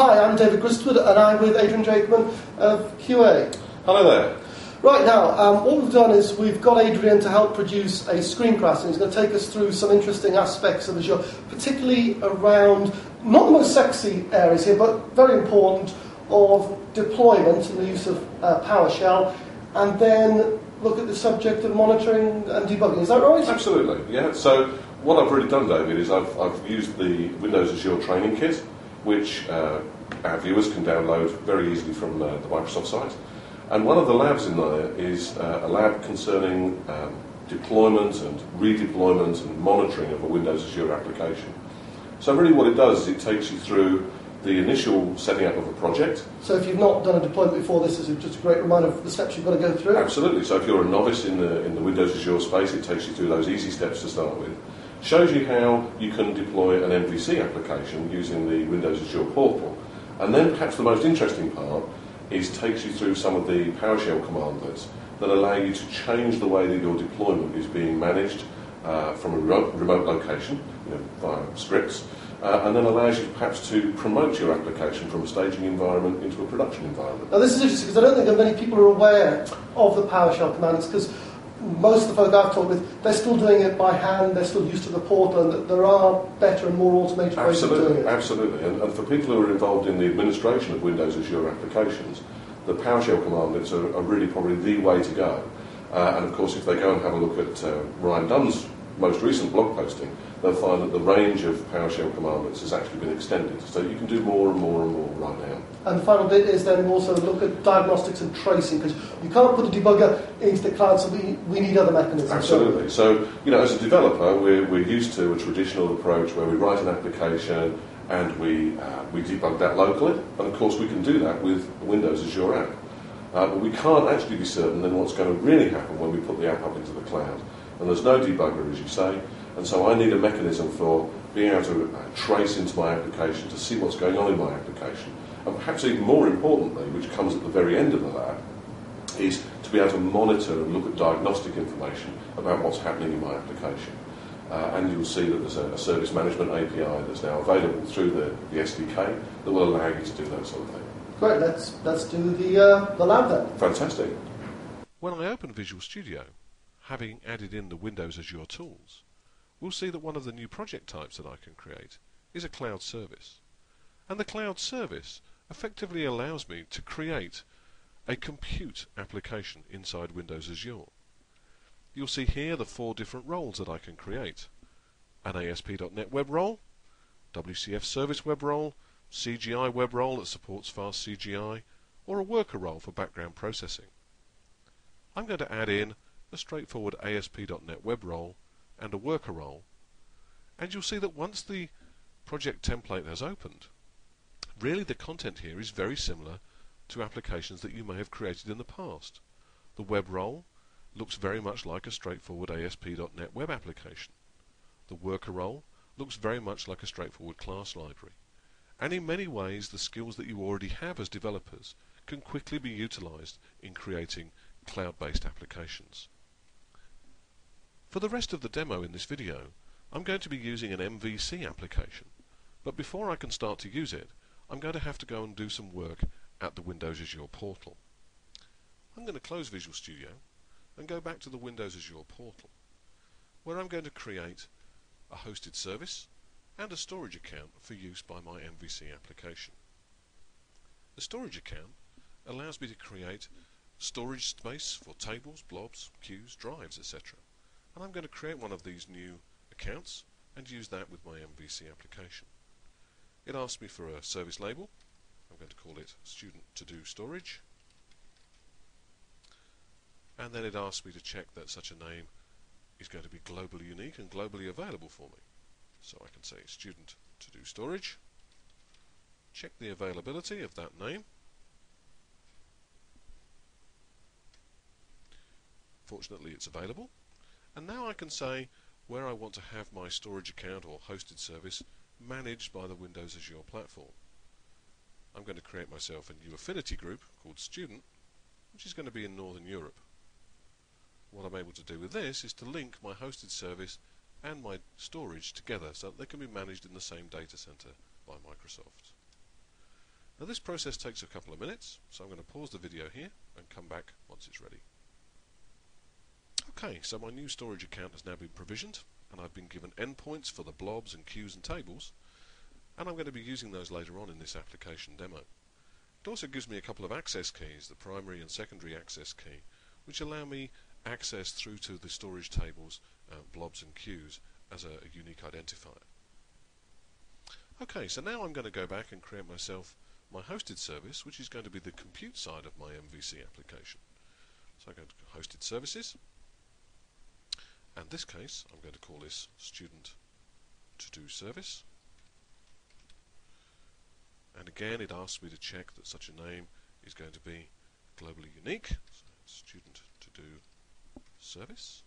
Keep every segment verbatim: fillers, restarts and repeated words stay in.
Hi, I'm David Gristwood, and I'm with Adrian Jakeman of Q A. Hello there. Right now, um, what we've done is we've got Adrian to help produce a screencast, and he's going to take us through some interesting aspects of Azure, particularly around, not the most sexy areas here, but very important, of deployment and the use of uh, PowerShell, and then look at the subject of monitoring and debugging. Is that right? Absolutely, yeah. So what I've really done, David, is I've, I've used the Windows Azure Training Kit, which uh, our viewers can download very easily from uh, the Microsoft site. And one of the labs in there is uh, a lab concerning um, deployment and redeployment and monitoring of a Windows Azure application. So really what it does is it takes you through the initial setting up of a project. So if you've not done a deployment before, this is just a great reminder of the steps you've got to go through. Absolutely. So if you're a novice in the, in the Windows Azure space, it takes you through those easy steps to start with. Shows you how you can deploy an M V C application using the Windows Azure portal. And then perhaps the most interesting part is takes you through some of the PowerShell commandlets that allow you to change the way that your deployment is being managed uh, from a remote, remote location, you know, via scripts, uh, and then allows you perhaps to promote your application from a staging environment into a production environment. Now this is interesting because I don't think that many people are aware of the PowerShell commands, because most of the folk I've talked with, they're still doing it by hand, they're still used to the portal, and there are better and more automated ways of doing it. Absolutely, and, and for people who are involved in the administration of Windows Azure applications, the PowerShell commandlets are, are really probably the way to go. Uh, and of course, if they go and have a look at uh, Ryan Dunn's most recent blog posting, they'll find that the range of PowerShell commandlets has actually been extended. So you can do more and more and more right now. And the final bit is then also look at diagnostics and tracing, because you can't put a debugger into the cloud, so we, we need other mechanisms. Absolutely. So, you know, as a developer, we're, we're used to a traditional approach where we write an application and we, uh, we debug that locally. And of course, we can do that with Windows Azure app. Uh, but we can't actually be certain then what's going to really happen when we put the app up into the cloud. And there's no debugger, as you say. And so I need a mechanism for being able to uh, trace into my application to see what's going on in my application. And perhaps even more importantly, which comes at the very end of the lab, is to be able to monitor and look at diagnostic information about what's happening in my application. Uh, and you'll see that there's a, a service management A P I that's now available through the, the S D K that will allow you to do that sort of thing. Great, let's, let's do the, uh, the lab then. Fantastic. When I open Visual Studio, having added in the Windows Azure tools, we'll see that one of the new project types that I can create is a cloud service. And the cloud service effectively allows me to create a compute application inside Windows Azure. You'll see here the four different roles that I can create: an A S P dot net web role, W C F service web role, C G I web role that supports fast C G I, or a worker role for background processing. I'm going to add in a straightforward A S P dot net web role and a worker role, and you'll see that once the project template has opened, really the content here is very similar to applications that you may have created in the past. The web role looks very much like a straightforward A S P dot net web application. The worker role looks very much like a straightforward class library. And in many ways, the skills that you already have as developers can quickly be utilized in creating cloud-based applications. For the rest of the demo in this video, I'm going to be using an M V C application. But before I can start to use it, I'm going to have to go and do some work at the Windows Azure portal. I'm going to close Visual Studio and go back to the Windows Azure portal, where I'm going to create a hosted service and a storage account for use by my M V C application. The storage account allows me to create storage space for tables, blobs, queues, drives, et cetera. And I'm going to create one of these new accounts and use that with my M V C application. It asks me for a service label. I'm going to call it Student To Do Storage. And then it asks me to check that such a name is going to be globally unique and globally available for me. So I can say Student To Do Storage. Check the availability of that name. Fortunately, it's available. And now I can say where I want to have my storage account or hosted service managed by the Windows Azure platform. I'm going to create myself a new affinity group called Student, which is going to be in Northern Europe. What I'm able to do with this is to link my hosted service and my storage together so that they can be managed in the same data center by Microsoft. Now this process takes a couple of minutes, so I'm going to pause the video here and come back once it's ready. Okay, so my new storage account has now been provisioned, and I've been given endpoints for the blobs and queues and tables, and I'm going to be using those later on in this application demo. It also gives me a couple of access keys, the primary and secondary access key, which allow me access through to the storage tables, uh, blobs and queues as a, a unique identifier. Okay, so now I'm going to go back and create myself my hosted service, which is going to be the compute side of my M V C application. So I go to Hosted Services, and in this case I'm going to call this Student To Do Service. And again it asks me to check that such a name is going to be globally unique. So Student To Do Service.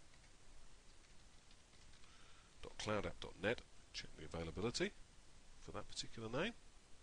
.cloudapp dot net, check the availability for that particular name.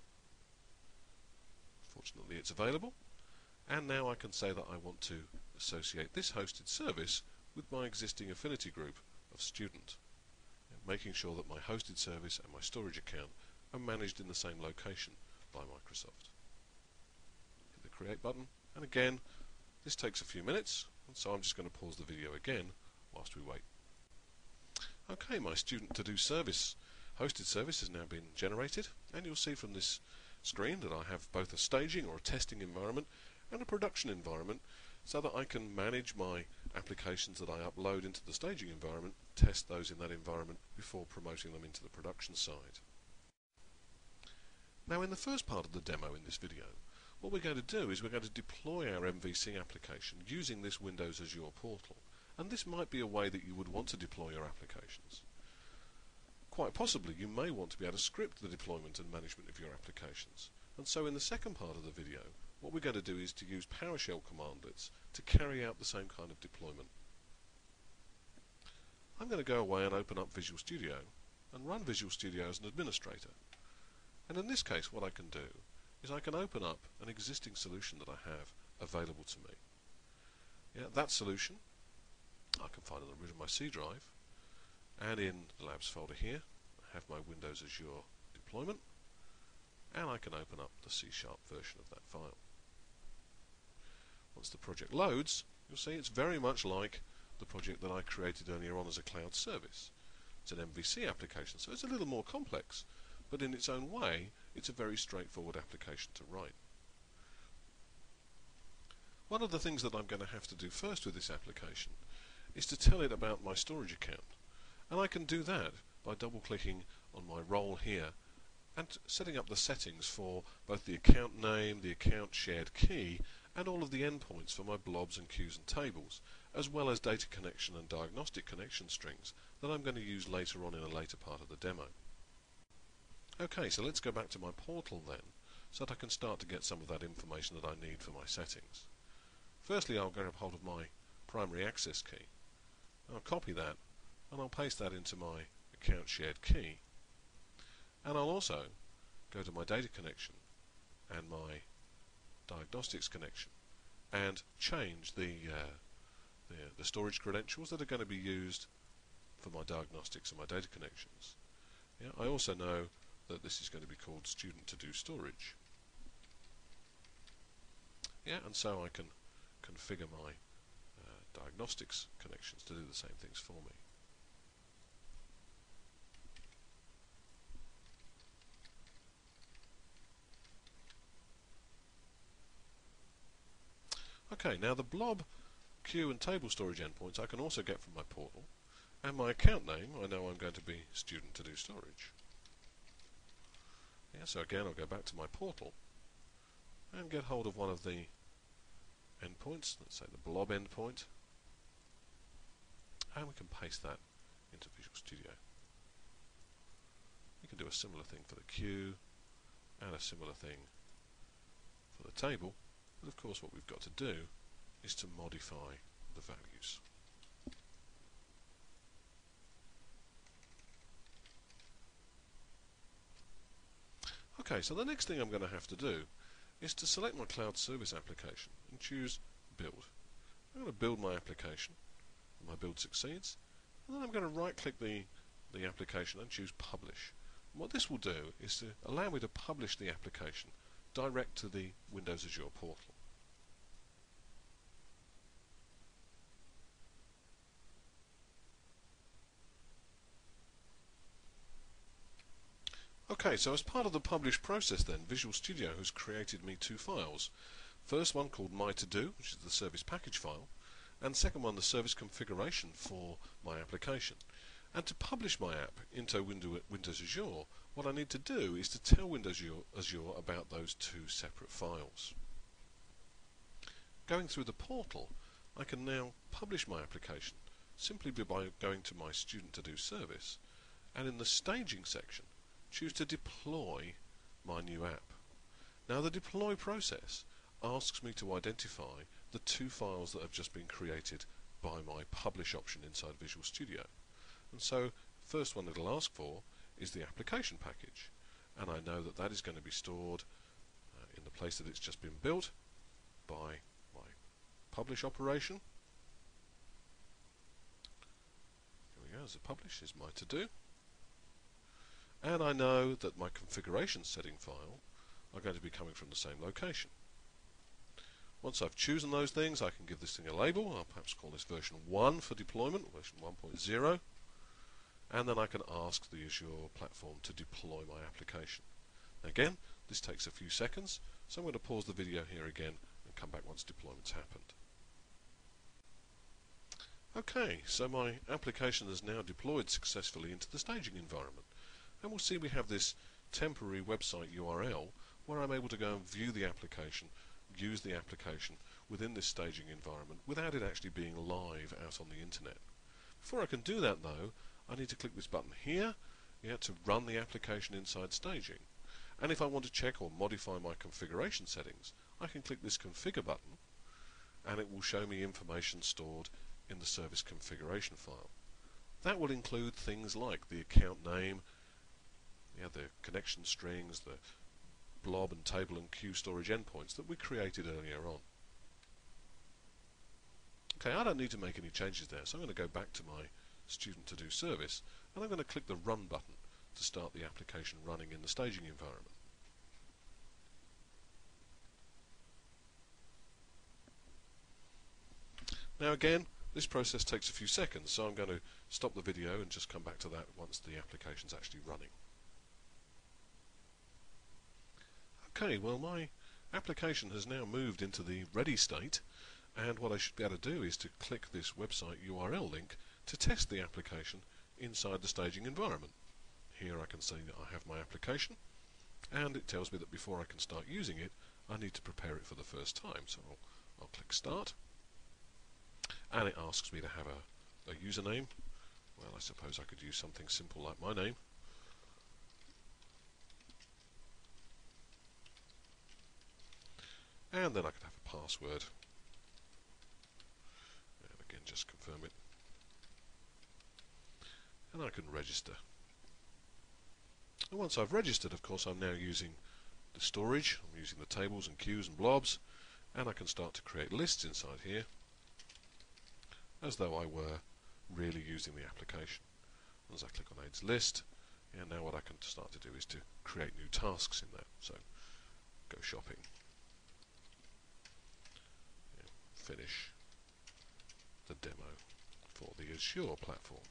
Fortunately it's available, and now I can say that I want to associate this hosted service with my existing affinity group of student, making sure that my hosted service and my storage account are managed in the same location by Microsoft. Hit the create button, and again this takes a few minutes, and so I'm just going to pause the video again whilst we wait. Okay, my Student To Do service, hosted service has now been generated, and you'll see from this screen that I have both a staging or a testing environment and a production environment, so that I can manage my applications that I upload into the staging environment, test those in that environment before promoting them into the production side. Now in the first part of the demo in this video, what we're going to do is we're going to deploy our M V C application using this Windows Azure portal, and this might be a way that you would want to deploy your applications. Quite possibly you may want to be able to script the deployment and management of your applications, and so in the second part of the video what we're going to do is to use PowerShell commandlets to carry out the same kind of deployment. I'm going to go away and open up Visual Studio and run Visual Studio as an administrator, and in this case what I can do is I can open up an existing solution that I have available to me. Yeah, that solution I can find on the root of my C drive, and in the labs folder here I have my Windows Azure deployment, and I can open up the C sharp version of that file. Once the project loads, you'll see it's very much like the project that I created earlier on as a cloud service. It's an M V C application, so it's a little more complex, but in its own way it's a very straightforward application to write. One of the things that I'm going to have to do first with this application is to tell it about my storage account, and I can do that by double clicking on my role here and setting up the settings for both the account name, the account shared key, and all of the endpoints for my blobs and queues and tables, as well as data connection and diagnostic connection strings that I'm going to use later on in a later part of the demo. Okay, so let's go back to my portal then, so that I can start to get some of that information that I need for my settings. Firstly, I'll grab hold of my primary access key. I'll copy that and I'll paste that into my account shared key, and I'll also go to my data connection and my diagnostics connection and change the, uh, the, the storage credentials that are going to be used for my diagnostics and my data connections. Yeah, I also know that this is going to be called Student To Do Storage. Yeah, and so I can configure my uh, diagnostics connections to do the same things for me. Okay, now the blob, queue and table storage endpoints I can also get from my portal, and my account name I know I'm going to be Student To Do Storage. Yeah, so again I'll go back to my portal and get hold of one of the endpoints, let's say the blob endpoint, and we can paste that into Visual Studio. We can do a similar thing for the queue and a similar thing for the table, but of course what we've got to do is to modify the values. Okay, so the next thing I'm going to have to do is to select my cloud service application and choose build. I'm going to build my application, and my build succeeds, and then I'm going to right click the, the application and choose publish. And what this will do is to allow me to publish the application direct to the Windows Azure portal. Okay, so as part of the publish process then, Visual Studio has created me two files. First one called My To Do, which is the service package file, and second one the service configuration for my application. And to publish my app into Windows Azure, what I need to do is to tell Windows Azure about those two separate files. Going through the portal, I can now publish my application simply by going to my Student To Do service, and in the staging section choose to deploy my new app. Now the deploy process asks me to identify the two files that have just been created by my publish option inside Visual Studio. And so first one it'll ask for is the application package, and I know that that is going to be stored uh, in the place that it's just been built by my publish operation. Here we go, as a publish is my to do. And I know that my configuration setting file are going to be coming from the same location. Once I've chosen those things, I can give this thing a label. I'll perhaps call this version one for deployment, version one point zero, and then I can ask the Azure platform to deploy my application. Again, this takes a few seconds, so I'm going to pause the video here again and come back once deployment's happened. Okay, so my application has now deployed successfully into the staging environment. And we'll see we have this temporary website U R L where I'm able to go and view the application, use the application within this staging environment without it actually being live out on the internet. Before I can do that though, I need to click this button here yeah, to run the application inside staging. And if I want to check or modify my configuration settings, I can click this configure button and it will show me information stored in the service configuration file. That will include things like the account name, yeah, the connection strings, the blob and table and queue storage endpoints that we created earlier on. Okay, I don't need to make any changes there, so I'm going to go back to my Student To Do service and I'm going to click the Run button to start the application running in the staging environment. Now again, this process takes a few seconds, so I'm going to stop the video and just come back to that once the application's actually running. Okay, well my application has now moved into the ready state, and what I should be able to do is to click this website U R L link to test the application inside the staging environment. Here I can see that I have my application, and it tells me that before I can start using it, I need to prepare it for the first time. So I'll, I'll click Start, and it asks me to have a, a username. Well, I suppose I could use something simple like my name. And then I could have a password. And again, just confirm it. And I can register. And once I've registered, of course, I'm now using the storage. I'm using the tables and queues and blobs. And I can start to create lists inside here as though I were really using the application. As I click on Add's list, and now what I can start to do is to create new tasks in that. So, go shopping. Finish the demo for the Azure platform.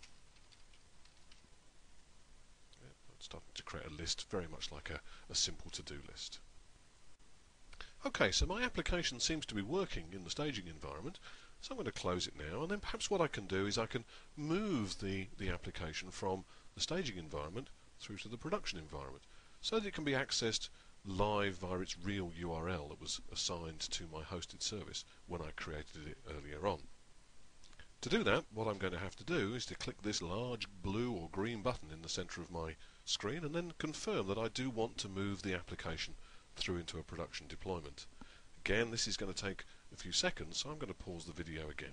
Yeah, I'm starting to create a list very much like a, a simple to-do list. Okay, so my application seems to be working in the staging environment, so I'm going to close it now, and then perhaps what I can do is I can move the, the application from the staging environment through to the production environment so that it can be accessed live via its real U R L that was assigned to my hosted service when I created it earlier on. To do that, what I'm going to have to do is to click this large blue or green button in the center of my screen and then confirm that I do want to move the application through into a production deployment. Again, this is going to take a few seconds, so I'm going to pause the video again.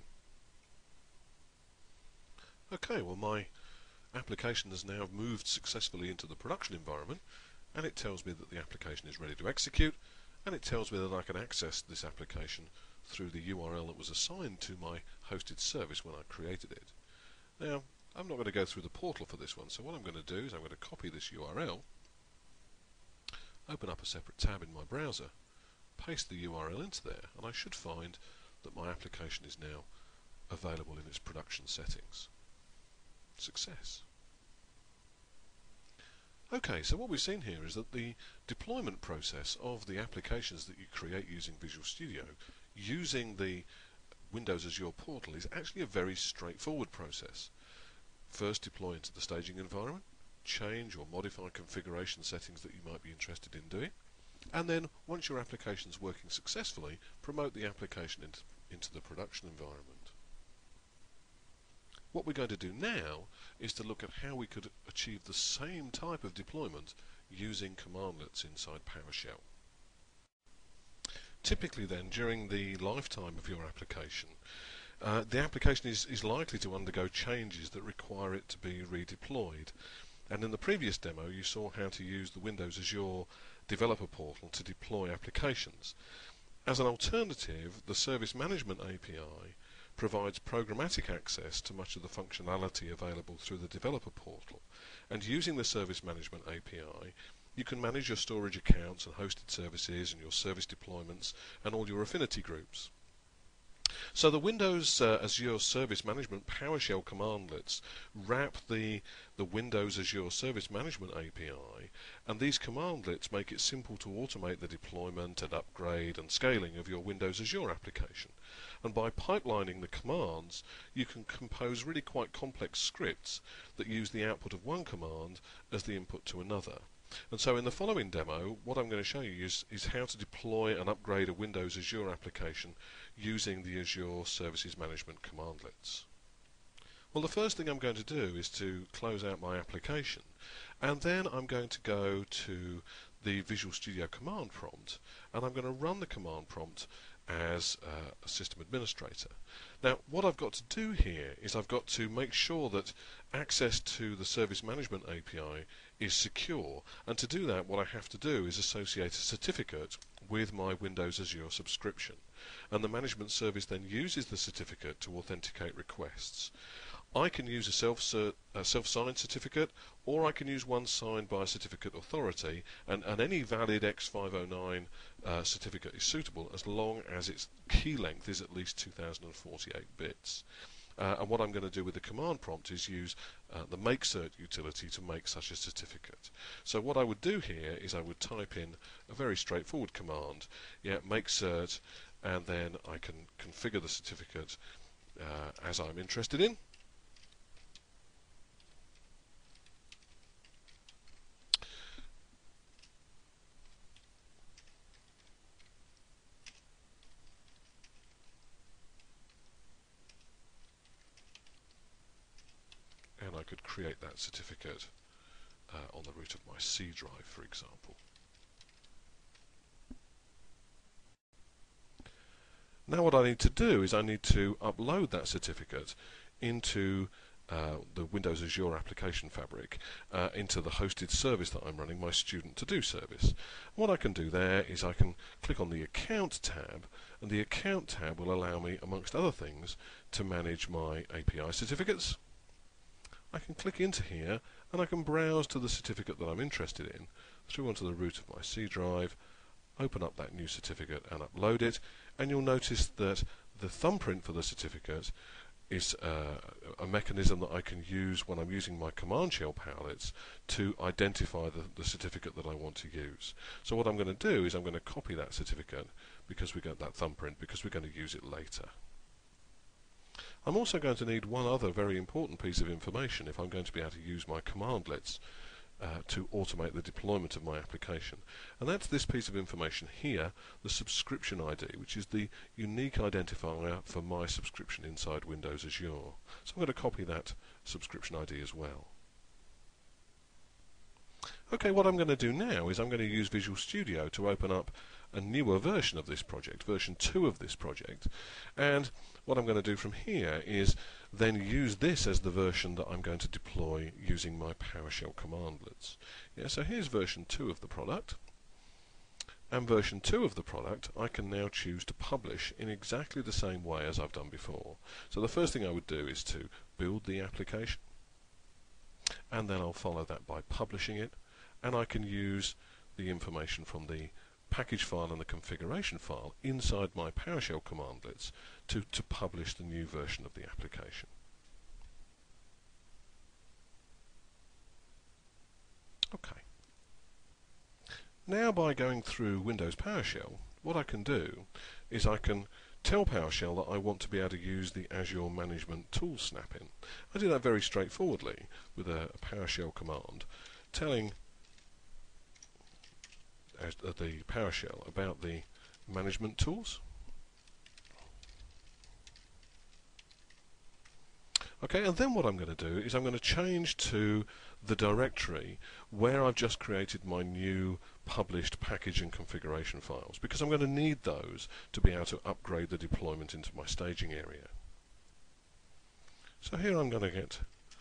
Okay, well my application has now moved successfully into the production environment, and it tells me that the application is ready to execute, and it tells me that I can access this application through the U R L that was assigned to my hosted service when I created it. Now, I'm not going to go through the portal for this one, so what I'm going to do is I'm going to copy this U R L. open up a separate tab in my browser, paste the U R L into there, and I should find that my application is now available in its production settings. Success. Okay, so what we've seen here is that the deployment process of the applications that you create using Visual Studio, using the Windows Azure portal, is actually a very straightforward process. First, deploy into the staging environment, change or modify configuration settings that you might be interested in doing, and then, once your application is working successfully, promote the application into, into the production environment. What we're going to do now is to look at how we could achieve the same type of deployment using commandlets inside PowerShell. Typically then, during the lifetime of your application, uh, the application is, is likely to undergo changes that require it to be redeployed. And in the previous demo you saw how to use the Windows Azure Developer Portal to deploy applications. As an alternative, the Service Management A P I provides programmatic access to much of the functionality available through the Developer Portal, and using the Service Management A P I you can manage your storage accounts and hosted services and your service deployments and all your affinity groups. So the Windows uh, Azure Service Management PowerShell commandlets wrap the, the Windows Azure Service Management A P I, and these commandlets make it simple to automate the deployment and upgrade and scaling of your Windows Azure application. And by pipelining the commands, you can compose really quite complex scripts that use the output of one command as the input to another. And so in the following demo, what I'm going to show you is, is how to deploy and upgrade a Windows Azure application using the Azure Services Management commandlets. Well, the first thing I'm going to do is to close out my application, and then I'm going to go to the Visual Studio command prompt, and I'm going to run the command prompt as uh, a system administrator. Now, what I've got to do here is I've got to make sure that access to the Service Management A P I is secure, and to do that what I have to do is associate a certificate with my Windows Azure subscription, and the management service then uses the certificate to authenticate requests. I can use a self-cert, a self-signed certificate, or I can use one signed by a certificate authority, and, and any valid X five oh nine uh, certificate is suitable as long as its key length is at least two thousand forty-eight bits. Uh, and what I'm going to do with the command prompt is use uh, the makecert utility to make such a certificate. So what I would do here is I would type in a very straightforward command, yeah, makecert, and then I can configure the certificate uh, as I'm interested in. And I could create that certificate uh, on the root of my C drive, for example. Now what I need to do is I need to upload that certificate into uh, the Windows Azure Application Fabric, uh, into the hosted service that I'm running, my Student To Do service. And what I can do there is I can click on the Account tab, and the Account tab will allow me, amongst other things, to manage my A P I certificates. I can click into here and I can browse to the certificate that I'm interested in through onto the root of my C drive, open up that new certificate and upload it, and you'll notice that the thumbprint for the certificate is uh, a mechanism that I can use when I'm using my command shell palettes to identify the, the certificate that I want to use. So what I'm going to do is I'm going to copy that certificate because we got that thumbprint because we're going to use it later. I'm also going to need one other very important piece of information if I'm going to be able to use my commandlets uh, to automate the deployment of my application. And that's this piece of information here, the subscription I D, which is the unique identifier for my subscription inside Windows Azure. So I'm going to copy that subscription I D as well. Okay, what I'm going to do now is I'm going to use Visual Studio to open up a newer version of this project, version two of this project, and what I'm going to do from here is then use this as the version that I'm going to deploy using my PowerShell commandlets. Yeah, so here's version two of the product, and version two of the product I can now choose to publish in exactly the same way as I've done before. So the first thing I would do is to build the application, and then I'll follow that by publishing it, and I can use the information from the package file and the configuration file inside my PowerShell commandlets to, to publish the new version of the application. Okay. Now, by going through Windows PowerShell, what I can do is I can tell PowerShell that I want to be able to use the Azure Management Tools snap-in. I do that very straightforwardly with a, a PowerShell command telling uh, the PowerShell about the management tools. Okay, and then what I'm going to do is I'm going to change to the directory where I've just created my new published package and configuration files, because I'm going to need those to be able to upgrade the deployment into my staging area. So here I'm going to get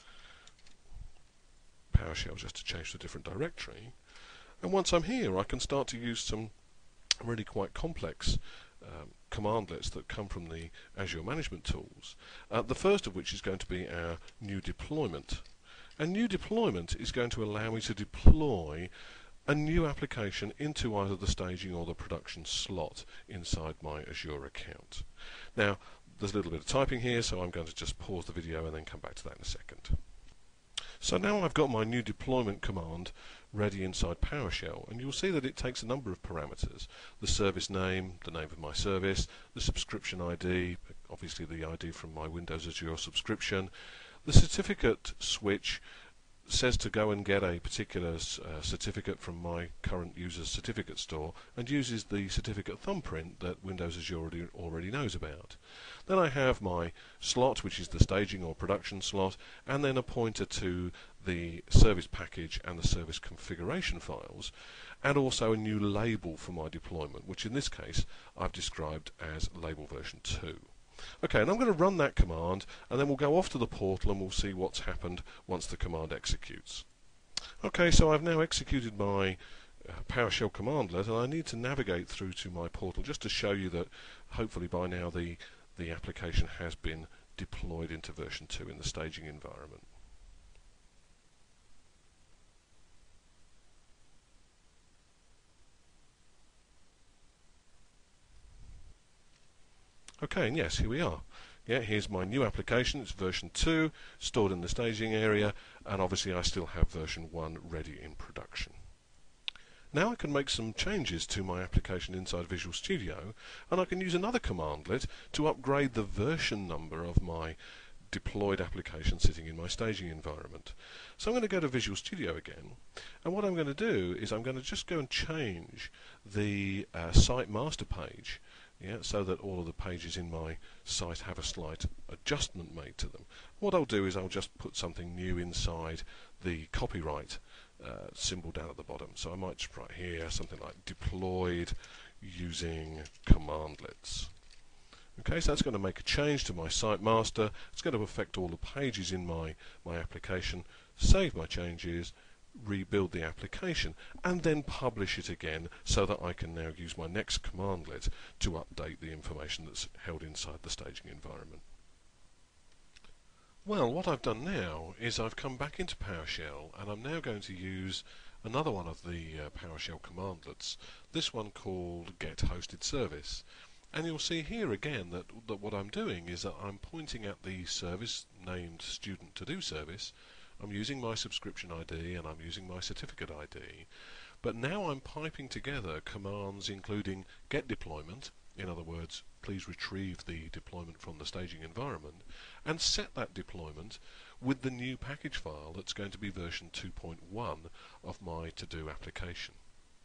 PowerShell just to change to a different directory, and once I'm here I can start to use some really quite complex um, commandlets that come from the Azure Management Tools, uh, the first of which is going to be our new deployment. And new deployment is going to allow me to deploy a new application into either the staging or the production slot inside my Azure account. Now, there's a little bit of typing here, so I'm going to just pause the video and then come back to that in a second. So now I've got my new deployment command ready inside PowerShell, and you'll see that it takes a number of parameters: the service name, the name of my service, the subscription I D, obviously the I D from my Windows Azure subscription. The certificate switch says to go and get a particular uh, certificate from my current user's certificate store, and uses the certificate thumbprint that Windows Azure already, already knows about. Then I have my slot, which is the staging or production slot, and then a pointer to the service package and the service configuration files, and also a new label for my deployment, which in this case I've described as label version two. Okay, and I'm going to run that command, and then we'll go off to the portal and we'll see what's happened once the command executes. Okay, so I've now executed my uh, PowerShell commandlet, and I need to navigate through to my portal just to show you that hopefully by now the, the application has been deployed into version two in the staging environment. Okay, and yes, here we are. Yeah, here's my new application. It's version two, stored in the staging area, and obviously I still have version one ready in production. Now I can make some changes to my application inside Visual Studio, and I can use another commandlet to upgrade the version number of my deployed application sitting in my staging environment. So I'm going to go to Visual Studio again, and what I'm going to do is I'm going to just go and change the uh, site master page, yeah, so that all of the pages in my site have a slight adjustment made to them. What I'll do is I'll just put something new inside the copyright uh, symbol down at the bottom. So I might just write here something like deployed using commandlets. Okay, so that's going to make a change to my site master. It's going to affect all the pages in my, my application, save my changes, rebuild the application, and then publish it again so that I can now use my next commandlet to update the information that's held inside the staging environment. Well, what I've done now is I've come back into PowerShell, and I'm now going to use another one of the uh, PowerShell commandlets, this one called get hosted service. And you'll see here again that, that what I'm doing is that I'm pointing at the service named student to do service. I'm using my subscription I D and I'm using my certificate I D, but now I'm piping together commands including get deployment, in other words, please retrieve the deployment from the staging environment, and set that deployment with the new package file that's going to be version two point one of my to-do application.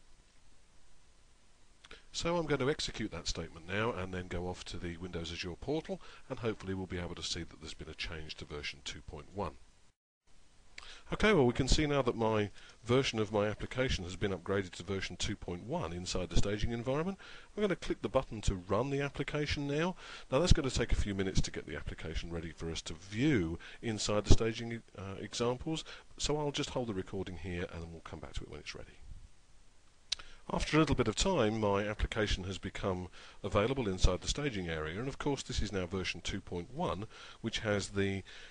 So I'm going to execute that statement now and then go off to the Windows Azure portal, and hopefully we'll be able to see that there's been a change to version two point one. Okay, well we can see now that my version of my application has been upgraded to version two point one inside the staging environment. I'm going to click the button to run the application now. Now that's going to take a few minutes to get the application ready for us to view inside the staging uh, examples, so I'll just hold the recording here and then we'll come back to it when it's ready. After a little bit of time, my application has become available inside the staging area, and of course this is now version two point one, which has the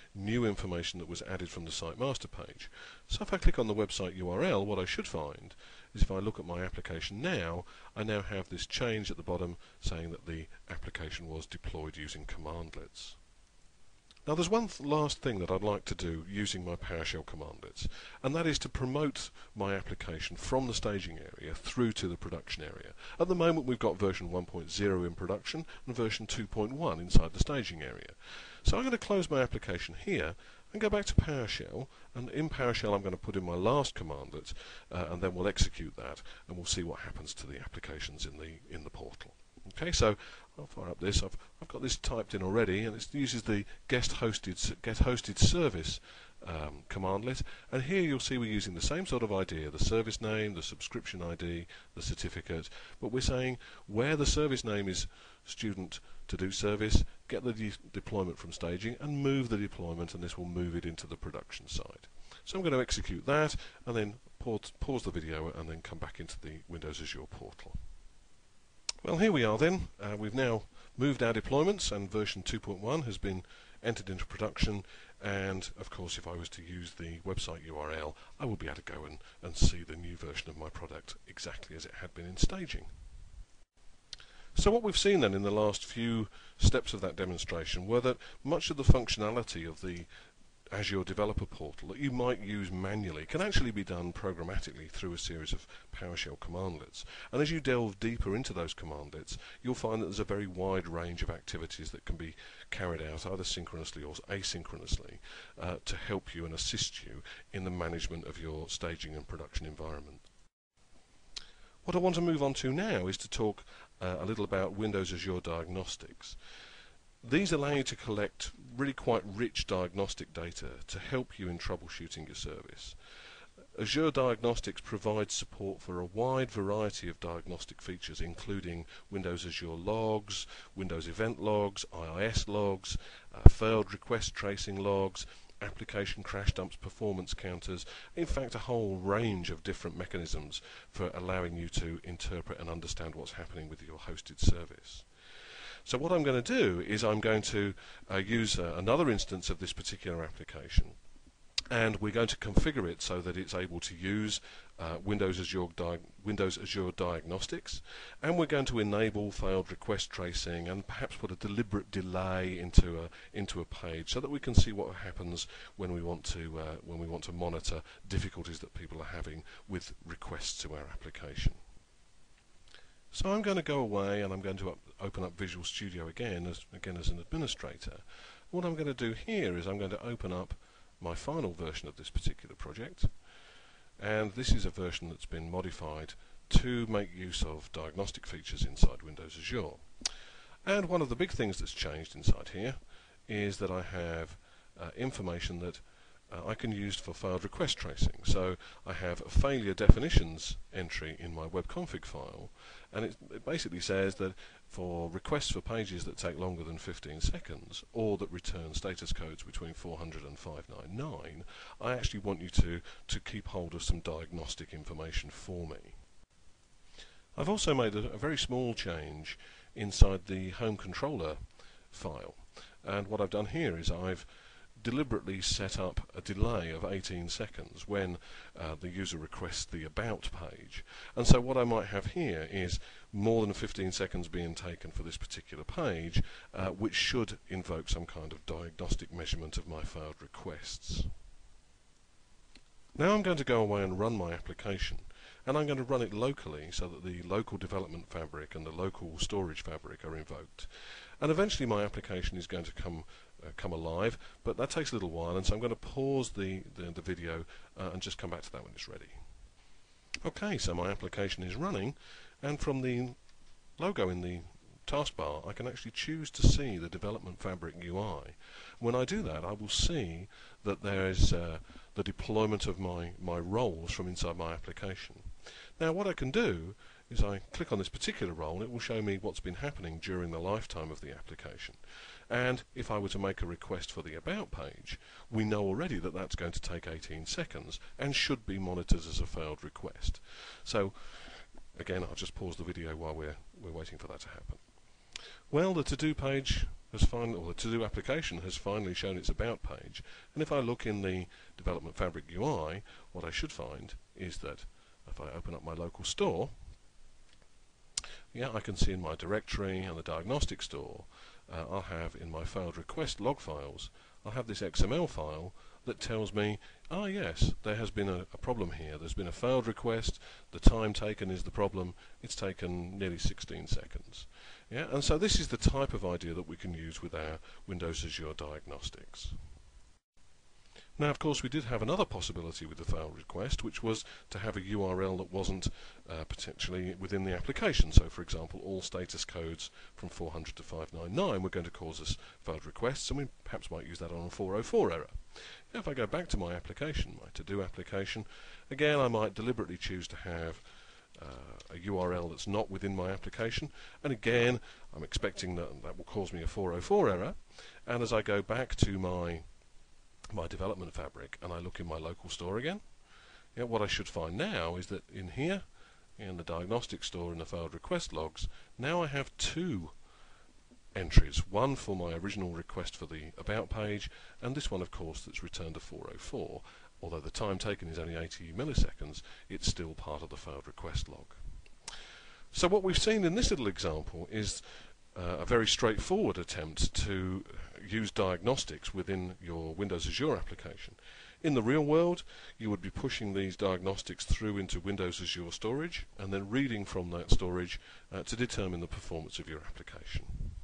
new information that was added from the site master page. So if I click on the website U R L, what I should find is if I look at my application now, I now have this change at the bottom saying that the application was deployed using commandlets. Now there's one th last thing that I'd like to do using my PowerShell commandlets, and that is to promote my application from the staging area through to the production area. At the moment we've got version one point zero in production and version two point one inside the staging area. So I'm going to close my application here and go back to PowerShell, and in PowerShell I'm going to put in my last commandlet, uh, and then we'll execute that and we'll see what happens to the applications in the in the portal. Okay, so I'll fire up this. I've, I've got this typed in already, and it uses the guest hosted get hosted service um, commandlet. And here you'll see we're using the same sort of idea: the service name, the subscription I D, the certificate. But we're saying where the service name is student to do service, get the de deployment from staging, and move the deployment, and this will move it into the production side. So I'm going to execute that, and then pause, pause the video, and then come back into the Windows Azure portal. Well, here we are then. Uh, we've now moved our deployments, and version two point one has been entered into production, and of course if I was to use the website U R L, I will be able to go and, and see the new version of my product exactly as it had been in staging. So what we've seen then in the last few steps of that demonstration were that much of the functionality of the Azure Developer Portal that you might use manually can actually be done programmatically through a series of PowerShell commandlets. And as you delve deeper into those commandlets, you'll find that there's a very wide range of activities that can be carried out either synchronously or asynchronously uh, to help you and assist you in the management of your staging and production environment. What I want to move on to now is to talk uh, a little about Windows Azure Diagnostics. These allow you to collect really quite rich diagnostic data to help you in troubleshooting your service. Azure Diagnostics provides support for a wide variety of diagnostic features, including Windows Azure Logs, Windows Event Logs, I I S Logs, uh, failed request tracing logs, application crash dumps, performance counters, in fact a whole range of different mechanisms for allowing you to interpret and understand what's happening with your hosted service. So what I'm going to do is I'm going to uh, use uh, another instance of this particular application, and we're going to configure it so that it's able to use uh, Windows Azure Di- Windows Azure Diagnostics, and we're going to enable failed request tracing and perhaps put a deliberate delay into a into a page so that we can see what happens when we want to uh, when we want to monitor difficulties that people are having with requests to our application. So I'm going to go away and I'm going to up, open up Visual Studio again as again as an administrator. What I'm going to do here is I'm going to open up my final version of this particular project, and this is a version that's been modified to make use of diagnostic features inside Windows Azure. And one of the big things that's changed inside here is that I have uh, information that uh, I can use for failed request tracing. So I have a failure definitions entry in my webconfig file, and it, it basically says that for requests for pages that take longer than fifteen seconds or that return status codes between four hundred and five ninety-nine, I actually want you to, to keep hold of some diagnostic information for me. I've also made a, a very small change inside the home controller file, and what I've done here is I've deliberately set up a delay of eighteen seconds when uh, the user requests the About page. And so what I might have here is more than fifteen seconds being taken for this particular page, uh, which should invoke some kind of diagnostic measurement of my failed requests. Now I'm going to go away and run my application, and I'm going to run it locally so that the local development fabric and the local storage fabric are invoked. And eventually my application is going to come uh, come alive, but that takes a little while, and so I'm going to pause the, the, the video uh, and just come back to that when it's ready. Okay, so my application is running, and from the logo in the taskbar I can actually choose to see the Development Fabric U I. When I do that, I will see that there is uh, the deployment of my, my roles from inside my application. Now what I can do is I click on this particular role, and it will show me what's been happening during the lifetime of the application. And if I were to make a request for the About page, we know already that that's going to take eighteen seconds and should be monitored as a failed request. So again, I'll just pause the video while we're, we're waiting for that to happen. Well, the To-Do page has finally, or the to-do application has finally shown its about page. And if I look in the Development Fabric U I, what I should find is that if I open up my local store, yeah, I can see in my directory and the diagnostic store, uh, I'll have in my failed request log files, I'll have this X M L file that tells me, ah yes, there has been a, a problem here. There's been a failed request. The time taken is the problem. It's taken nearly sixteen seconds. Yeah, and so this is the type of idea that we can use with our Windows Azure diagnostics. Now, of course, we did have another possibility with the failed request, which was to have a U R L that wasn't uh, potentially within the application. So, for example, all status codes from four hundred to five ninety-nine were going to cause us failed requests, and we perhaps might use that on a four oh four error. Now, if I go back to my application, my to-do application, again, I might deliberately choose to have uh, a U R L that's not within my application, and again, I'm expecting that that will cause me a four oh four error. And as I go back to my my Development Fabric and I look in my local store again, yeah, what I should find now is that in here, in the diagnostic store in the failed request logs, now I have two entries, one for my original request for the about page, and this one, of course, that's returned a four oh four. Although the time taken is only eighty milliseconds, it's still part of the failed request log. So what we've seen in this little example is Uh, a very straightforward attempt to use diagnostics within your Windows Azure application. In the real world, you would be pushing these diagnostics through into Windows Azure storage and then reading from that storage uh, to determine the performance of your application.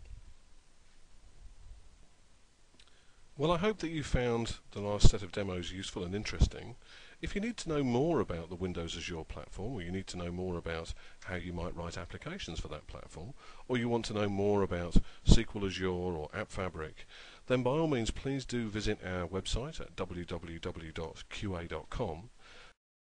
Well, I hope that you found the last set of demos useful and interesting. If you need to know more about the Windows Azure platform, or you need to know more about how you might write applications for that platform, or you want to know more about S Q L Azure or App Fabric, then by all means please do visit our website at w w w dot q a dot com,